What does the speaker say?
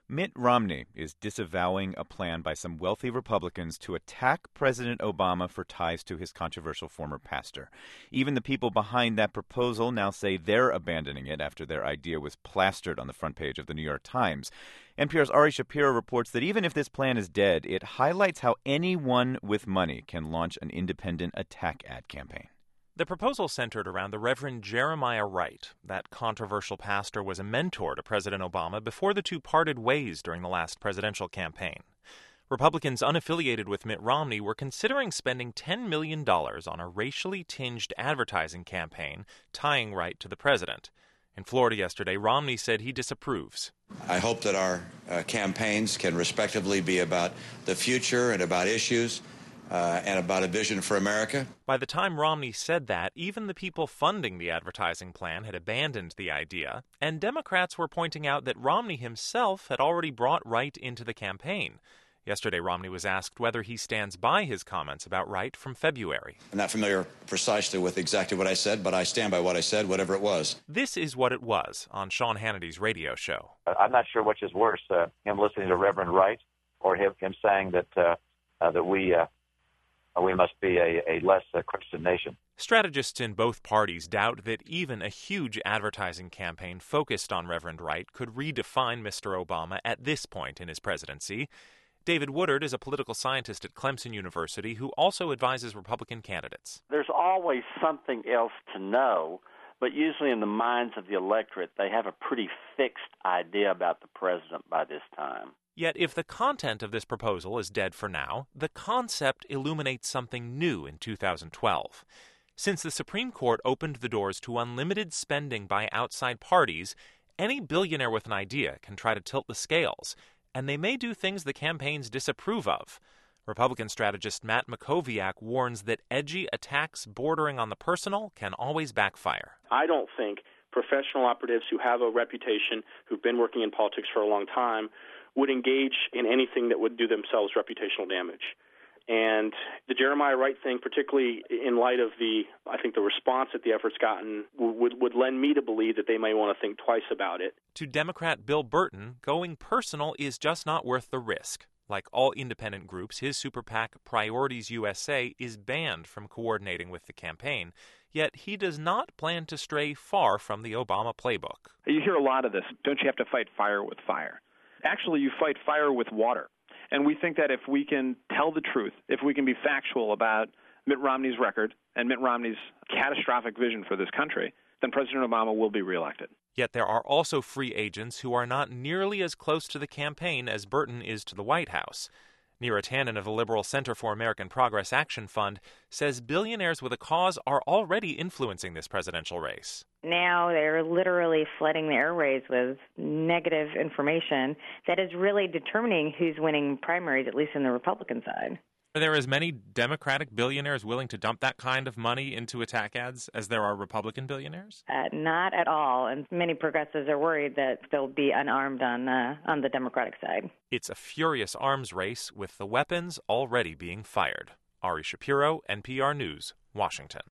Mitt Romney is disavowing a plan by some wealthy Republicans to attack President Obama for ties to his controversial former pastor. Even the people behind that proposal now say they're abandoning it after their idea was plastered on the front page of the New York Times. NPR's Ari Shapiro reports that even if this plan is dead, it highlights how anyone with money can launch an independent attack ad campaign. The proposal centered around the Reverend Jeremiah Wright. That controversial pastor was a mentor to President Obama before the two parted ways during the last presidential campaign. Republicans unaffiliated with Mitt Romney were considering spending $10 million on a racially tinged advertising campaign tying Wright to the president. In Florida yesterday, Romney said he disapproves. I hope that our campaigns can respectively be about the future and about issues and about a vision for America. By the time Romney said that, even the people funding the advertising plan had abandoned the idea, and Democrats were pointing out that Romney himself had already brought Wright into the campaign. Yesterday, Romney was asked whether he stands by his comments about Wright from February. I'm not familiar precisely with exactly what I said, but I stand by what I said, whatever it was. This is what it was on Sean Hannity's radio show. I'm not sure which is worse, him listening to Reverend Wright or him saying that we must be a less Christian nation. Strategists in both parties doubt that even a huge advertising campaign focused on Reverend Wright could redefine Mr. Obama at this point in his presidency. David Woodard is a political scientist at Clemson University who also advises Republican candidates. There's always something else to know, but usually in the minds of the electorate, they have a pretty fixed idea about the president by this time. Yet if the content of this proposal is dead for now, the concept illuminates something new in 2012. Since the Supreme Court opened the doors to unlimited spending by outside parties, any billionaire with an idea can try to tilt the scales, and they may do things the campaigns disapprove of. Republican strategist Matt Mackowiak warns that edgy attacks bordering on the personal can always backfire. I don't think professional operatives who have a reputation, who've been working in politics for a long time, would engage in anything that would do themselves reputational damage. And the Jeremiah Wright thing, particularly in light of the response that the effort's gotten, would lend me to believe that they may want to think twice about it. To Democrat Bill Burton, going personal is just not worth the risk. Like all independent groups, his super PAC Priorities USA is banned from coordinating with the campaign. Yet he does not plan to stray far from the Obama playbook. You hear a lot of this. Don't you have to fight fire with fire? Actually, you fight fire with water. And we think that if we can tell the truth, if we can be factual about Mitt Romney's record and Mitt Romney's catastrophic vision for this country, then President Obama will be reelected. Yet there are also free agents who are not nearly as close to the campaign as Burton is to the White House. Neera Tanden of the Liberal Center for American Progress Action Fund says billionaires with a cause are already influencing this presidential race. Now they're literally flooding the airways with negative information that is really determining who's winning primaries, at least in the Republican side. Are there as many Democratic billionaires willing to dump that kind of money into attack ads as there are Republican billionaires? Not at all, and many progressives are worried that they'll be unarmed on the Democratic side. It's a furious arms race with the weapons already being fired. Ari Shapiro, NPR News, Washington.